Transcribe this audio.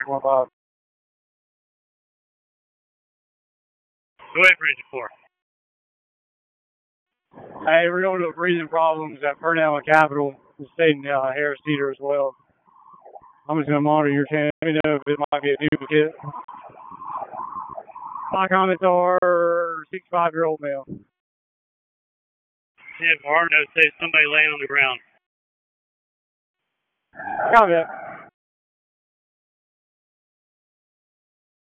Go ahead for engine 4. Hey, we're going to breathing problems at Purnell and Capital, the state in Harris Teeter as well. I'm just going to monitor your channel. Let me know if it might be a duplicate. My comments are 65-year-old male. Yeah, Arno says somebody laying on the ground. Copy that.